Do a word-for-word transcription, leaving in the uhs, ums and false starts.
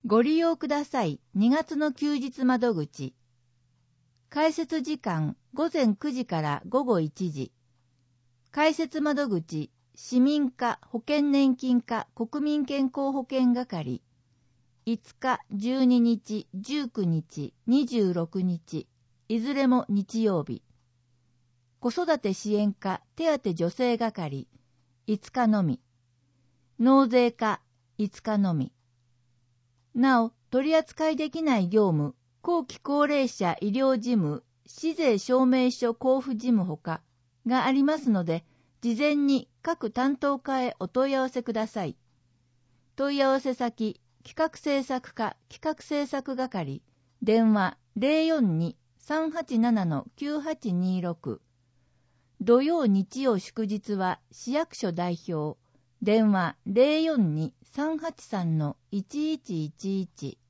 ご利用くださいにがつの休日窓口。開設時間ごぜんくじからごごいちじ。開設窓口市民課保険年金課国民健康保険係。いつか、じゅうににち、じゅうくにち、にじゅうろくにち、いずれも日曜日。子育て支援課手当助成係、いつかのみ。納税課、いつかのみ。なお、取り扱いできない業務、後期高齢者医療事務、市税証明書交付事務ほかがありますので、事前に各担当課へお問い合わせください。問い合わせ先、企画制作課企画制作係、電話 ゼロよんに さんはちなな きゅうはちにろく。土曜日曜祝日は市役所代表、電話 ゼロよんに さんはちさん いちいちいちいち。